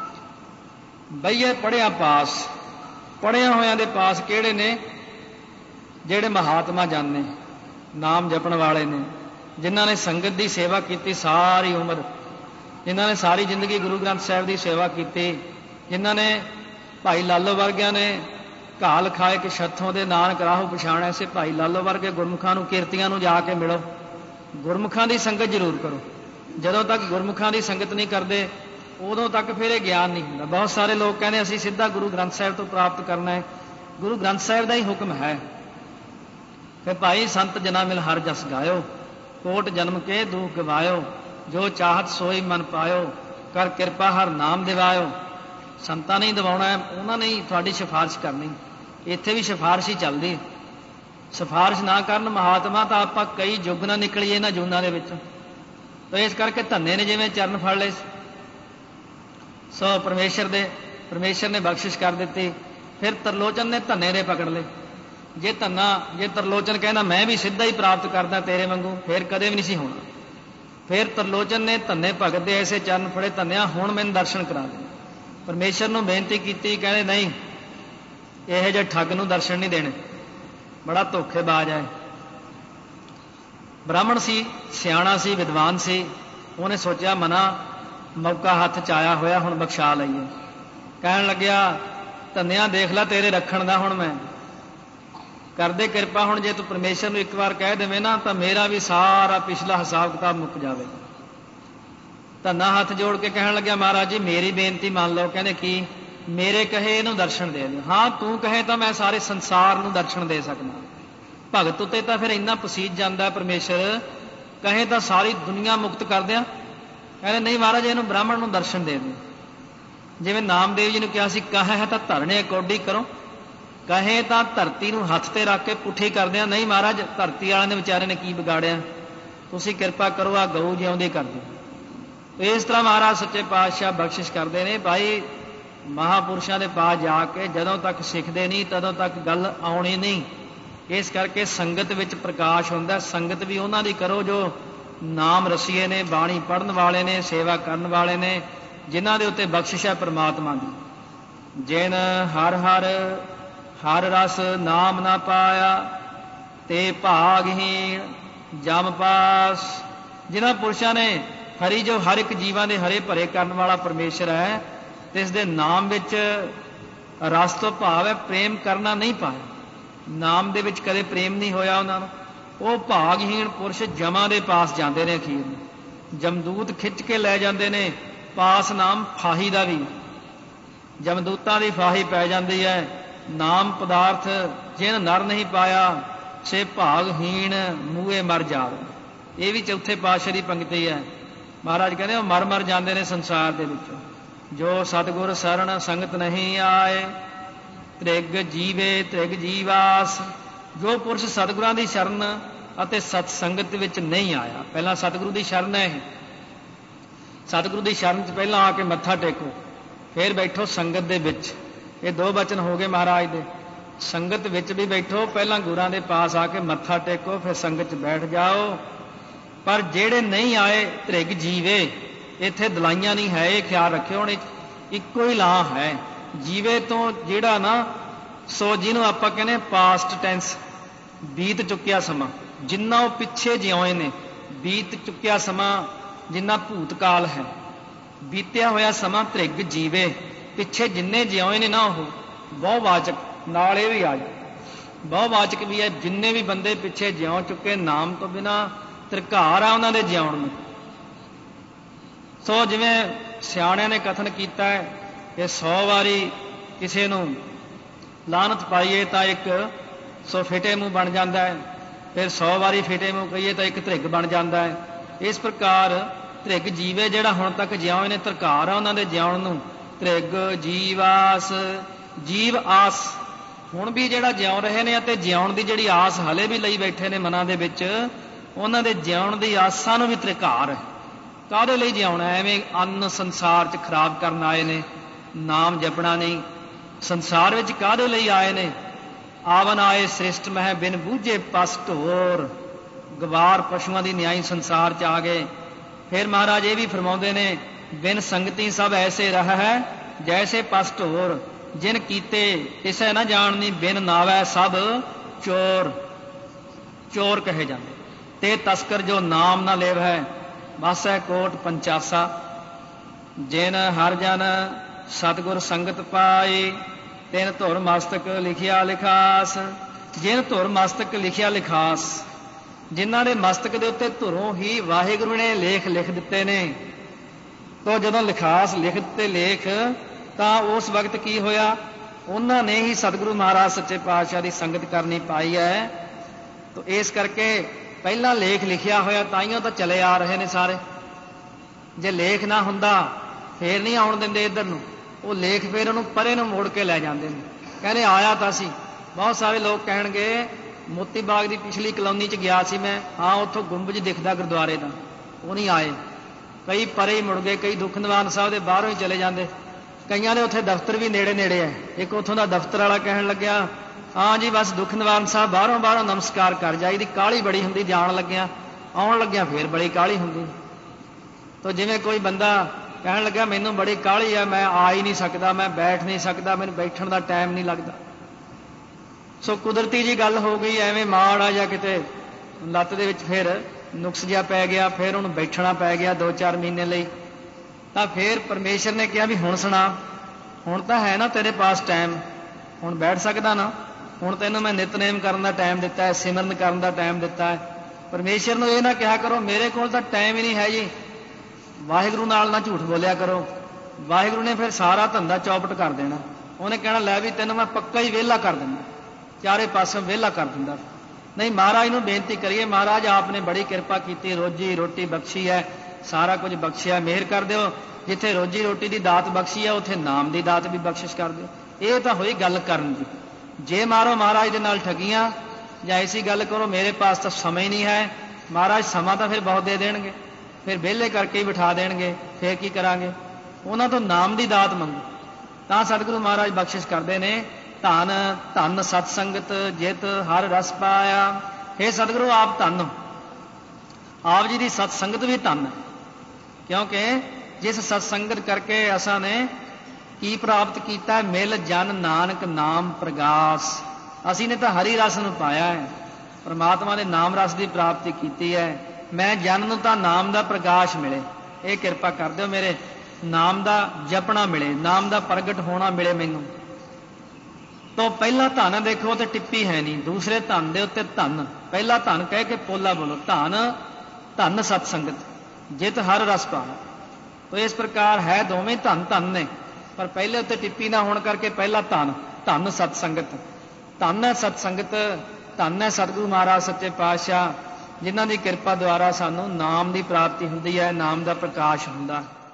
ਬਈਏ ਪੜ੍ਹਿਆ ਪਾਸ। ਪੜ੍ਹਿਆ ਹੋਇਆਂ ਦੇ ਪਾਸ ਕਿਹੜੇ ਨੇ? ਜਿਹੜੇ ਮਹਾਤਮਾ ਜਨ ਨੇ, ਨਾਮ ਜਪਣ ਵਾਲੇ ਨੇ, ਜਿਨ੍ਹਾਂ ਨੇ ਸੰਗਤ ਦੀ ਸੇਵਾ ਕੀਤੀ ਸਾਰੀ ਉਮਰ, ਜਿਨ੍ਹਾਂ ਨੇ ਸਾਰੀ ਜ਼ਿੰਦਗੀ ਗੁਰੂ ਗ੍ਰੰਥ ਸਾਹਿਬ ਦੀ ਸੇਵਾ ਕੀਤੀ, ਜਿਨ੍ਹਾਂ ਨੇ ਭਾਈ ਲਾਲੋ ਵਰਗਿਆਂ ਨੇ ਘਾਲ ਖਾਏ ਕਿ ਛੱਥੋਂ ਦੇ ਨਾਨਕ ਰਾਹੋਂ ਪਛਾਣ, ਐਸੇ ਭਾਈ ਲਾਲੋ ਵਰਗੇ ਗੁਰਮੁਖਾਂ ਨੂੰ, ਕੀਰਤੀਆਂ ਨੂੰ ਜਾ ਕੇ ਮਿਲੋ, ਗੁਰਮੁਖਾਂ ਦੀ ਸੰਗਤ ਜ਼ਰੂਰ ਕਰੋ। ਜਦੋਂ ਤੱਕ ਗੁਰਮੁਖਾਂ ਦੀ ਸੰਗਤ ਨਹੀਂ ਕਰਦੇ ਉਦੋਂ ਤੱਕ ਫਿਰ ਇਹ ਗਿਆਨ ਨਹੀਂ ਹੁੰਦਾ। ਬਹੁਤ ਸਾਰੇ ਲੋਕ ਕਹਿੰਦੇ ਅਸੀਂ ਸਿੱਧਾ ਗੁਰੂ ਗ੍ਰੰਥ ਸਾਹਿਬ ਤੋਂ ਪ੍ਰਾਪਤ ਕਰਨਾ ਹੈ। ਗੁਰੂ ਗ੍ਰੰਥ ਸਾਹਿਬ ਦਾ ਹੀ ਹੁਕਮ ਹੈ ਕਿ ਭਾਈ ਸੰਤ ਜਨਾ ਮਿਲ ਹਰ ਜਸ ਗਾਇਓ, ਕੋਟ ਜਨਮ ਕੇ ਦੁਖ ਗਵਾਇਓ, ਜੋ ਚਾਹਤ ਸੋਈ ਮਨ ਪਾਇਓ, ਕਰ ਕਿਰਪਾ ਹਰ ਨਾਮ ਦਿਵਾਇਓ। ਸੰਤਾਂ ਨੇ ਹੀ ਦਿਵਾਉਣਾ ਹੈ, ਉਹਨਾਂ ਨੇ ਹੀ ਤੁਹਾਡੀ ਸਿਫਾਰਿਸ਼ ਕਰਨੀ। ਇੱਥੇ ਵੀ ਸਿਫਾਰਿਸ਼ ਹੀ ਚੱਲਦੀ। ਸਿਫਾਰਿਸ਼ ਨਾ ਕਰਨ ਮਹਾਤਮਾ ਤਾਂ ਆਪਾਂ ਕਈ ਯੁੱਗ ਨਾ ਨਿਕਲੀਏ ਇਹਨਾਂ ਜੂਨਾਂ ਦੇ ਵਿੱਚ। ਤਾਂ ਇਸ ਕਰਕੇ ਧੰਨੇ ਨੇ ਜਿਵੇਂ ਚਰਨ ਫੜ ਲਏ, ਸੋ ਪਰਮੇਸ਼ਰ ਨੇ ਬਖਸ਼ਿਸ਼ ਕਰ ਦਿੱਤੀ। ਫਿਰ ਤਰਲੋਚਨ ਨੇ ਧੰਨੇ ਦੇ ਪਕੜ ਲਏ। ਜੇ ਤਰਲੋਚਨ ਕਹਿੰਦਾ ਮੈਂ ਵੀ ਸਿੱਧਾ ਹੀ ਪ੍ਰਾਪਤ ਕਰਦਾ ਤੇਰੇ ਵਾਂਗੂ, ਫਿਰ ਕਦੇ ਵੀ ਨਹੀਂ ਸੀ ਹੋਣਾ। ਫਿਰ ਤਰਲੋਚਨ ਨੇ ਧੰਨੇ ਭਗਤ ਦੇ ਐਸੇ ਚਰਨ ਫੜੇ, ਧੰਨਿਆ ਹੁਣ ਮੈਨੂੰ ਦਰਸ਼ਨ ਕਰਾ ਦੇ। ਪਰਮੇਸ਼ਰ ਨੂੰ ਬੇਨਤੀ ਕੀਤੀ, ਕਹਿੰਦੇ ਨਹੀਂ, ਇਹੋ ਜਿਹੇ ਠੱਗ ਨੂੰ ਦਰਸ਼ਨ ਨਹੀਂ ਦੇਣੇ, ਬੜਾ ਧੋਖੇਬਾਜ਼ ਹੈ। ਬ੍ਰਾਹਮਣ ਸੀ, ਸਿਆਣਾ ਸੀ, ਵਿਦਵਾਨ ਸੀ। ਉਹਨੇ ਸੋਚਿਆ ਮਨਾ ਮੌਕਾ ਹੱਥ 'ਚ ਆਇਆ ਹੋਇਆ, ਹੁਣ ਬਖਸ਼ਾ ਲਈਏ। ਕਹਿਣ ਲੱਗਿਆ ਧੰਨਿਆ ਦੇਖ ਲੈ ਤੇਰੇ ਰੱਖਣ ਦਾ ਹੁਣ ਮੈਂ ਕਰਦੇ ਕਿਰਪਾ। ਹੁਣ ਜੇ ਤੂੰ ਪਰਮੇਸ਼ਰ ਨੂੰ ਇੱਕ ਵਾਰ ਕਹਿ ਦੇਵੇਂ ਨਾ ਤਾਂ ਮੇਰਾ ਵੀ ਸਾਰਾ ਪਿਛਲਾ ਹਿਸਾਬ ਕਿਤਾਬ ਮੁੱਕ ਜਾਵੇਗਾ। ਧੰਨਾ ਹੱਥ ਜੋੜ ਕੇ ਕਹਿਣ ਲੱਗਿਆ ਮਹਾਰਾਜ ਜੀ ਮੇਰੀ ਬੇਨਤੀ ਮੰਨ ਲਓ। ਕਹਿੰਦੇ ਕੀ? ਮੇਰੇ ਕਹੇ ਇਹਨੂੰ ਦਰਸ਼ਨ ਦੇ ਦਿਓ। ਹਾਂ ਤੂੰ ਕਹੇ ਤਾਂ ਮੈਂ ਸਾਰੇ ਸੰਸਾਰ ਨੂੰ ਦਰਸ਼ਨ ਦੇ ਸਕਦਾ। ਭਗਤ ਉੱਤੇ ਤਾਂ ਫਿਰ ਇੰਨਾ ਪਸੀਜ ਜਾਂਦਾ ਪਰਮੇਸ਼ਰ, ਕਹੇ ਤਾਂ ਸਾਰੀ ਦੁਨੀਆ ਮੁਕਤ ਕਰ ਦਿਆਂ। ਕਹਿੰਦੇ ਨਹੀਂ ਮਹਾਰਾਜ ਇਹਨੂੰ ਬ੍ਰਾਹਮਣ ਨੂੰ ਦਰਸ਼ਨ ਦੇ ਦਿਓ। ਜਿਵੇਂ ਨਾਮਦੇਵ ਜੀ ਨੂੰ ਕਿਹਾ ਸੀ ਕਹੇ ਹੈ ਤਾਂ ਧਰਨੇ ਕੋਡੀ ਕਰੋ, ਕਹੇ ਤਾਂ ਧਰਤੀ ਨੂੰ ਹੱਥ ਤੇ ਰੱਖ ਕੇ ਪੁੱਠੀ ਕਰਦੇ ਆ। ਨਹੀਂ ਮਹਾਰਾਜ ਧਰਤੀ ਵਾਲਿਆਂ ਨੇ ਵਿਚਾਰੇ ਨੇ ਕੀ ਵਿਗਾੜਿਆ, ਤੁਸੀਂ ਕਿਰਪਾ ਕਰੋ ਆ ਗਊ ਜਿਉਂਦੇ ਕਰ ਦਿਓ। ਇਸ ਤਰ੍ਹਾਂ ਮਹਾਰਾਜ ਸੱਚੇ ਪਾਤਸ਼ਾਹ ਬਖਸ਼ਿਸ਼ ਕਰਦੇ ਨੇ। ਭਾਈ ਮਹਾਂਪੁਰਸ਼ਾਂ ਦੇ ਪਾਸ ਜਾ ਕੇ ਜਦੋਂ ਤੱਕ ਸਿੱਖਦੇ ਨਹੀਂ ਤਦੋਂ ਤੱਕ ਗੱਲ ਆਉਣੀ ਨਹੀਂ। ਇਸ ਕਰਕੇ ਸੰਗਤ ਵਿੱਚ ਪ੍ਰਕਾਸ਼ ਹੁੰਦਾ। ਸੰਗਤ ਵੀ ਉਹਨਾਂ ਦੀ ਕਰੋ ਜੋ ਨਾਮ ਰਸੀਏ ਨੇ, ਬਾਣੀ ਪੜ੍ਹਨ ਵਾਲੇ ਨੇ, ਸੇਵਾ ਕਰਨ ਵਾਲੇ ਨੇ, ਜਿਨ੍ਹਾਂ ਦੇ ਉੱਤੇ ਬਖਸ਼ਿਸ਼ ਹੈ ਪਰਮਾਤਮਾ ਦੀ। ਜਿਨ ਹਰ ਹਰ ਹਰ ਰਸ ਨਾਮ ਨਾ ਪਾਇਆ ਤੇ ਭਾਗਹੀਣ ਜਮ ਪਾਸ। ਜਿਨ੍ਹਾਂ ਪੁਰਸ਼ਾਂ ਨੇ ਹਰੀ, ਜੋ ਹਰ ਇੱਕ ਜੀਵਾਂ ਦੇ ਹਰੇ ਭਰੇ ਕਰਨ ਵਾਲਾ ਪਰਮੇਸ਼ਰ ਹੈ, ਤੇ ਇਸ ਦੇ ਨਾਮ ਵਿੱਚ ਰਸ ਤੋਂ ਭਾਵ ਹੈ ਪ੍ਰੇਮ ਕਰਨਾ ਨਹੀਂ ਪਾਇਆ। ਨਾਮ ਦੇ ਵਿੱਚ ਕਦੇ ਪ੍ਰੇਮ ਨਹੀਂ ਹੋਇਆ ਉਹਨਾਂ ਨੂੰ, ਉਹ ਭਾਗਹੀਣ ਪੁਰਸ਼ ਜਮਾਂ ਦੇ ਪਾਸ ਜਾਂਦੇ ਨੇ। ਅਖੀਰ ਨੂੰ ਜਮਦੂਤ ਖਿੱਚ ਕੇ ਲੈ ਜਾਂਦੇ ਨੇ ਪਾਸ ਨਾਮ ਫਾਹੀ ਦਾ ਵੀ, ਜਮਦੂਤਾਂ ਦੀ ਫਾਹੀ ਪੈ ਜਾਂਦੀ ਹੈ। ਨਾਮ ਪਦਾਰਥ ਜਿਨ ਨਰ ਨਹੀਂ ਪਾਇਆ ਸੇ ਭਾਗਹੀਣ ਮੂਹੇ ਮਰ ਜਾਵੇ। ਇਹ ਵੀ ਚੌਥੇ ਪਾਤਸ਼ਾਹ ਦੀ ਪੰਕਤੀ ਹੈ। ਮਹਾਰਾਜ ਕਹਿੰਦੇ ਉਹ ਮਰ ਮਰ ਜਾਂਦੇ ਨੇ ਸੰਸਾਰ ਦੇ ਵਿੱਚ। ਜੋ ਸਤਿਗੁਰ ਸਰਣ ਸੰਗਤ ਨਹੀਂ ਆਏ ਤ੍ਰਿਗ ਜੀਵੇ ਤ੍ਰਿਗ ਜੀਵਾਸ। ਜੋ ਪੁਰਸ਼ ਸਤਿਗੁਰਾਂ ਦੀ ਸ਼ਰਨ ਅਤੇ ਸਤ ਸੰਗਤ ਵਿੱਚ ਨਹੀਂ ਆਇਆ, ਪਹਿਲਾਂ ਸਤਿਗੁਰੂ ਦੀ ਸ਼ਰਨ ਹੈ ਇਹ, ਸਤਿਗੁਰੂ ਦੀ ਸ਼ਰਨ 'ਚ ਪਹਿਲਾਂ ਆ ਕੇ ਮੱਥਾ ਟੇਕੋ, ਫਿਰ ਬੈਠੋ ਸੰਗਤ ਦੇ ਵਿੱਚ। ਇਹ ਦੋ ਬਚਨ ਹੋ ਗਏ ਮਹਾਰਾਜ ਦੇ। ਸੰਗਤ ਵਿੱਚ ਵੀ ਬੈਠੋ, ਪਹਿਲਾਂ ਗੁਰਾਂ ਦੇ ਪਾਸ ਆ ਕੇ ਮੱਥਾ ਟੇਕੋ, ਫਿਰ ਸੰਗਤ 'ਚ ਬੈਠ ਜਾਓ। ਪਰ ਜਿਹੜੇ ਨਹੀਂ ਆਏ ਤ੍ਰਿਗ ਜੀਵੇ, ਇੱਥੇ ਦਲਾਈਆਂ ਨਹੀਂ ਹੈ, ਇਹ ਖਿਆਲ ਰੱਖਿਓ। ਹੁਣ ਇੱਕੋ ਹੀ ਲਾਂ ਹੈ ਜੀਵੇ ਤੋਂ, ਜਿਹੜਾ ਨਾ ਸੋ ਜਿਹਨੂੰ ਆਪਾਂ ਕਹਿੰਦੇ ਪਾਸਟ ਟੈਂਸ, ਬੀਤ ਚੁੱਕਿਆ ਸਮਾਂ, ਜਿੰਨਾ ਉਹ ਪਿੱਛੇ ਜਿਉਏ ਨੇ, ਬੀਤ ਚੁੱਕਿਆ ਸਮਾਂ ਜਿੰਨਾ ਭੂਤਕਾਲ ਹੈ, ਬੀਤਿਆ ਹੋਇਆ ਸਮਾਂ ਤ੍ਰਿਗ ਜੀਵੇ। ਪਿੱਛੇ ਜਿੰਨੇ ਜਿਉਏ ਨੇ ਨਾ ਉਹ ਬਹੁਵਾਚਕ ਨਾਲ ਇਹ ਵੀ ਆ ਜਾਏ, ਬਹੁਵਾਚਕ ਵੀ ਹੈ। ਜਿੰਨੇ ਵੀ ਬੰਦੇ ਪਿੱਛੇ ਜਿਉ ਚੁੱਕੇ ਨਾਮ ਤੋਂ ਬਿਨਾਂ, ਧਿਰਕਾਰ ਆ ਉਹਨਾਂ ਦੇ ਜਿਉਣ ਨੂੰ। ਸੋ ਜਿਵੇਂ ਸਿਆਣਿਆਂ ਨੇ ਕਥਨ ਕੀਤਾ ਹੈ ਕਿ 100 ਵਾਰੀ ਕਿਸੇ ਨੂੰ ਲਾਹਨਤ ਪਾਈਏ ਤਾਂ ਇੱਕ ਸੋ ਫਿਟੇ ਮੂੰਹ ਬਣ ਜਾਂਦਾ ਹੈ, ਫਿਰ 100 ਵਾਰੀ ਫਿਟੇ ਮੂੰਹ ਕਹੀਏ ਤਾਂ ਇੱਕ ਧ੍ਰਿਗ ਬਣ ਜਾਂਦਾ ਹੈ। ਇਸ ਪ੍ਰਕਾਰ ਧ੍ਰਿਗ ਜੀਵੇ ਜਿਹੜਾ ਹੁਣ ਤੱਕ ਜਿਉਏ ਨੇ, ਧਿਰਕਾਰ ਆ ਉਹਨਾਂ ਦੇ ਜਿਉਣ ਨੂੰ। ਧ੍ਰਿਗ ਜੀਵਾਸ, ਜੀਵ ਆਸ ਹੁਣ ਵੀ ਜਿਹੜਾ ਜਿਉ ਰਹੇ ਨੇ, ਅਤੇ ਜਿਉਣ ਦੀ ਜਿਹੜੀ ਆਸ ਹਲੇ ਵੀ ਲਈ ਬੈਠੇ ਨੇ ਮਨਾਂ ਦੇ ਵਿੱਚ, ਉਹਨਾਂ ਦੇ ਜਿਉਣ ਦੀ ਆਸਾਂ ਨੂੰ ਵੀ ਧਿਰਕਾਰ ਹੈ। ਕਾਹਦੇ ਲਈ ਜਿਉਣਾ? ਐਵੇਂ ਅੰਨ ਸੰਸਾਰ 'ਚ ਖਰਾਬ ਕਰਨ ਆਏ ਨੇ, ਨਾਮ ਜਪਣਾ ਨਹੀਂ। ਸੰਸਾਰ ਵਿੱਚ ਕਾਹਦੇ ਲਈ ਆਏ ਨੇ? ਆਵਨ ਆਏ ਸ੍ਰਿਸ਼ਟ ਮਹਿ ਬਿਨ ਬੂਝੇ ਪਸ ਢੋਰ। ਗਵਾਰ ਪਸ਼ੂਆਂ ਦੀ ਨਿਆਈ ਸੰਸਾਰ 'ਚ ਆ ਗਏ। ਫਿਰ ਮਹਾਰਾਜ ਇਹ ਵੀ ਫਰਮਾਉਂਦੇ ਨੇ, ਬਿਨ ਸੰਗਤੀ ਸਭ ਐਸੇ ਰਹ ਹੈ ਜੈਸੇ ਪਸ ਢੋਰ। ਜਿਨ ਕੀਤੇ ਕਿਸੇ ਨਾ ਜਾਣਨੀ, ਬਿਨ ਨਾਵੈ ਸਭ ਚੋਰ। ਚੋਰ ਕਹੇ ਜਾਂਦੇ। ਤੇ ਤਸਕਰ ਜੋ ਨਾਮ ਨਾ ਲੇਵ ਹੈ ਵਾਸੈ ਕੋਟ ਪੰਚਾਸਾ। ਜਿਨ ਹਰ ਜਨ ਸਤਿਗੁਰ ਸੰਗਤ ਪਾਈ ਤਿਨ ਧੁਰ ਮਸਤਕ ਲਿਖਿਆ ਲਿਖਾਸ। ਜਿਨ ਧੁਰ ਮਸਤਕ ਲਿਖਿਆ ਲਿਖਾਸ, ਜਿਨ੍ਹਾਂ ਦੇ ਮਸਤਕ ਦੇ ਉੱਤੇ ਧੁਰੋਂ ਹੀ ਵਾਹਿਗੁਰੂ ਨੇ ਲੇਖ ਲਿਖ ਦਿੱਤੇ ਨੇ। ਤੋ ਜਦੋਂ ਲਿਖਾਸ ਲਿਖ ਦਿੱਤੇ ਲੇਖ, ਤਾਂ ਉਸ ਵਕਤ ਕੀ ਹੋਇਆ? ਉਹਨਾਂ ਨੇ ਹੀ ਸਤਿਗੁਰੂ ਮਹਾਰਾਜ ਸੱਚੇ ਪਾਤਸ਼ਾਹ ਦੀ ਸੰਗਤ ਕਰਨੀ ਪਾਈ ਹੈ। ਤੋ ਇਸ ਕਰਕੇ ਪਹਿਲਾਂ ਲੇਖ ਲਿਖਿਆ ਹੋਇਆ, ਤਾਈਓ ਤਾਂ ਚਲੇ ਆ ਰਹੇ ਨੇ ਸਾਰੇ। ਜੇ ਲੇਖ ਨਾ ਹੁੰਦਾ ਫੇਰ ਨਹੀਂ ਆਉਣ ਦਿੰਦੇ ਇੱਧਰ ਨੂੰ। ਉਹ ਲੇਖ ਫੇਰ ਉਹਨੂੰ ਪਰੇ ਨੂੰ ਮੋੜ ਕੇ ਲੈ ਜਾਂਦੇ ਨੇ, ਕਹਿੰਦੇ ਆਇਆ ਤਾਂ ਸੀ। ਬਹੁਤ ਸਾਰੇ ਲੋਕ ਕਹਿਣਗੇ ਮੋਤੀ ਬਾਗ ਦੀ ਪਿਛਲੀ ਕਲੋਨੀ 'ਚ ਗਿਆ ਸੀ ਮੈਂ, ਹਾਂ ਉੱਥੋਂ ਗੁੰਬਜ ਦਿਖਦਾ ਗੁਰਦੁਆਰੇ ਦਾ, ਉਹ ਨਹੀਂ ਆਏ। ਕਈ ਪਰੇ ਹੀ ਮੁੜ ਗਏ, ਕਈ ਦੁੱਖ ਨਿਵਾਰਨ ਸਾਹਿਬ ਦੇ ਬਾਹਰੋਂ ਹੀ ਚਲੇ ਜਾਂਦੇ। ਕਈਆਂ ਦੇ ਉੱਥੇ ਦਫ਼ਤਰ ਵੀ ਨੇੜੇ ਨੇੜੇ ਹੈ। ਇੱਕ ਉੱਥੋਂ ਦਾ ਦਫ਼ਤਰ ਵਾਲਾ ਕਹਿਣ ਲੱਗਿਆ, ਹਾਂ ਜੀ ਬਸ ਦੁੱਖ ਨਿਵਾਰਨ ਸਾਹਿਬ ਬਾਹਰੋਂ ਬਾਹਰੋਂ ਨਮਸਕਾਰ ਕਰ ਜਾਈਦੀ, ਕਾਹਲੀ ਬੜੀ ਹੁੰਦੀ, ਜਾਣ ਲੱਗਿਆ ਆਉਣ ਲੱਗਿਆ ਫੇਰ ਬੜੀ ਕਾਹਲੀ ਹੁੰਦੀ। ਤੋ ਜਿਵੇਂ ਕੋਈ ਬੰਦਾ ਕਹਿਣ ਲੱਗਿਆ ਮੈਨੂੰ ਬੜੀ ਕਾਹਲੀ ਹੈ, ਮੈਂ ਆ ਹੀ ਨਹੀਂ ਸਕਦਾ, ਮੈਂ ਬੈਠ ਨਹੀਂ ਸਕਦਾ, ਮੈਨੂੰ ਬੈਠਣ ਦਾ ਟਾਈਮ ਨਹੀਂ ਲੱਗਦਾ। ਸੋ ਕੁਦਰਤੀ ਜੀ ਗੱਲ ਹੋ ਗਈ, ਐਵੇਂ ਮਾੜਾ ਜਾਂ ਕਿਤੇ ਲੱਤ ਦੇ ਵਿੱਚ ਫਿਰ ਨੁਕਸ ਜਿਹਾ ਪੈ ਗਿਆ, ਫਿਰ ਉਹਨੂੰ ਬੈਠਣਾ ਪੈ ਗਿਆ 2-4 ਮਹੀਨੇ ਲਈ। ਤਾਂ ਫਿਰ ਪਰਮੇਸ਼ਰ ਨੇ ਕਿਹਾ ਵੀ ਹੁਣ ਸੁਣਾ, ਹੁਣ ਤਾਂ ਹੈ ਨਾ ਤੇਰੇ ਪਾਸ ਟਾਈਮ, ਹੁਣ ਬੈਠ ਸਕਦਾ ਨਾ, ਹੁਣ ਤੈਨੂੰ ਮੈਂ ਨਿਤਨੇਮ ਕਰਨ ਦਾ ਟਾਈਮ ਦਿੱਤਾ ਹੈ, ਸਿਮਰਨ ਕਰਨ ਦਾ ਟਾਈਮ ਦਿੱਤਾ ਹੈ। ਪਰਮੇਸ਼ਰ ਨੂੰ ਇਹ ਨਾ ਕਿਹਾ ਕਰੋ ਮੇਰੇ ਕੋਲ ਤਾਂ ਟਾਈਮ ਹੀ ਨਹੀਂ ਹੈ ਜੀ, ਵਾਹਿਗੁਰੂ ਨਾਲ ਨਾ ਝੂਠ ਬੋਲਿਆ ਕਰੋ। ਵਾਹਿਗੁਰੂ ਨੇ ਫਿਰ ਸਾਰਾ ਧੰਦਾ ਚੌਪਟ ਕਰ ਦੇਣਾ। ਉਹਨੇ ਕਹਿਣਾ ਲੈ ਵੀ ਤੈਨੂੰ ਮੈਂ ਪੱਕਾ ਹੀ ਵਿਹਲਾ ਕਰ ਦਿੰਦਾ, ਚਾਰੇ ਪਾਸੋਂ ਵਿਹਲਾ ਕਰ ਦਿੰਦਾ। ਨਹੀਂ, ਮਹਾਰਾਜ ਨੂੰ ਬੇਨਤੀ ਕਰੀਏ, ਮਹਾਰਾਜ ਆਪ ਨੇ ਬੜੀ ਕਿਰਪਾ ਕੀਤੀ, ਰੋਜੀ ਰੋਟੀ ਬਖਸ਼ੀ ਹੈ, ਸਾਰਾ ਕੁਝ ਬਖਸ਼ਿਆ, ਮਿਹਰ ਕਰ ਦਿਓ। ਜਿੱਥੇ ਰੋਜੀ ਰੋਟੀ ਦੀ ਦਾਤ ਬਖਸ਼ੀ ਹੈ ਉੱਥੇ ਨਾਮ ਦੀ ਦਾਤ ਵੀ ਬਖਸ਼ਿਸ਼ ਕਰ ਦਿਓ। ਇਹ ਤਾਂ ਹੋਈ ਗੱਲ ਕਰਨ ਦੀ। ਜੇ ਮਾਰੋ ਮਹਾਰਾਜ ਦੇ ਨਾਲ ਠੱਗੀਆਂ ਜਾਂ ਐਸੀ ਗੱਲ ਕਰੋ ਮੇਰੇ ਪਾਸ ਤਾਂ ਸਮਾਂ ਹੀ ਨਹੀਂ ਹੈ, ਮਹਾਰਾਜ ਸਮਾਂ ਤਾਂ ਫਿਰ ਬਹੁਤ ਦੇ ਦੇਣਗੇ, ਫਿਰ ਵਿਹਲੇ ਕਰਕੇ ਹੀ ਬਿਠਾ ਦੇਣਗੇ, ਫਿਰ ਕੀ ਕਰਾਂਗੇ? ਉਹਨਾਂ ਤੋਂ ਨਾਮ ਦੀ ਦਾਤ ਮੰਗੋ ਤਾਂ ਸਤਿਗੁਰੂ ਮਹਾਰਾਜ ਬਖਸ਼ਿਸ਼ ਕਰਦੇ ਨੇ। ਧੰਨ ਧੰਨ ਸਤ ਸੰਗਤ ਜਿਤ ਹਰ ਰਸ ਪਾਇਆ। ਹੇ ਸਤਿਗੁਰੂ ਆਪ ਧੰਨ, ਆਪ ਜੀ ਦੀ ਸਤ ਸੰਗਤ ਵੀ ਧੰਨ ਹੈ, ਕਿਉਂਕਿ ਜਿਸ ਸਤ ਸੰਗਤ ਕਰਕੇ ਅਸਾਂ ਨੇ ਕੀ ਪ੍ਰਾਪਤ ਕੀਤਾ? ਮਿਲ ਜਨ ਨਾਨਕ ਨਾਮ ਪ੍ਰਗਾਸ। ਅਸੀਂ ਨੇ ਤਾਂ ਹਰੀ ਰਸ ਨੂੰ ਪਾਇਆ ਹੈ, ਪਰਮਾਤਮਾ ਨੇ ਨਾਮ ਰਸ ਦੀ ਪ੍ਰਾਪਤੀ ਕੀਤੀ ਹੈ। ਮੈਂ ਜਨ ਨੂੰ ਤਾਂ ਨਾਮ ਦਾ ਪ੍ਰਕਾਸ਼ ਮਿਲੇ, ਇਹ ਕਿਰਪਾ ਕਰ ਦਿਓ, ਮੇਰੇ ਨਾਮ ਦਾ ਜਪਣਾ ਮਿਲੇ, ਨਾਮ ਦਾ ਪ੍ਰਗਟ ਹੋਣਾ ਮਿਲੇ ਮੈਨੂੰ। ਤੋਂ ਪਹਿਲਾ ਧਨ ਦੇਖੋ ਤੇ ਟਿੱਪੀ ਹੈ ਨਹੀਂ, ਦੂਸਰੇ ਧਨ ਦੇ ਉੱਤੇ ਧਨ, ਪਹਿਲਾ ਧਨ ਕਹਿ ਕੇ ਪੋਲਾ ਬੋਲੋ, ਧਨ ਸਤ ਸੰਗਤ, ਜਿਤ ਹਰ ਰਸ ਪਾਣਾ। ਤੋ ਇਸ ਪ੍ਰਕਾਰ ਹੈ ਦੋਵੇਂ ਧਨ ਧਨ ਨੇ, ਪਰ ਪਹਿਲੇ ਉੱਤੇ ਟਿੱਪੀ ਨਾ ਹੋਣ ਕਰਕੇ ਪਹਿਲਾ ਧਨ ਸਤ ਸੰਗਤ। ਧਨ ਹੈ ਸਤ ਸੰਗਤ, ਧਨ ਹੈ ਸਤਿਗੁਰੂ ਮਹਾਰਾਜ ਸੱਚੇ ਪਾਤਸ਼ਾਹ, ਜਿਨ੍ਹਾਂ ਦੀ ਕਿਰਪਾ ਦੁਆਰਾ ਸਾਨੂੰ ਨਾਮ ਦੀ ਪ੍ਰਾਪਤੀ ਹੁੰਦੀ ਹੈ, ਨਾਮ ਦਾ ਪ੍ਰਕਾਸ਼ ਹੁੰਦਾ।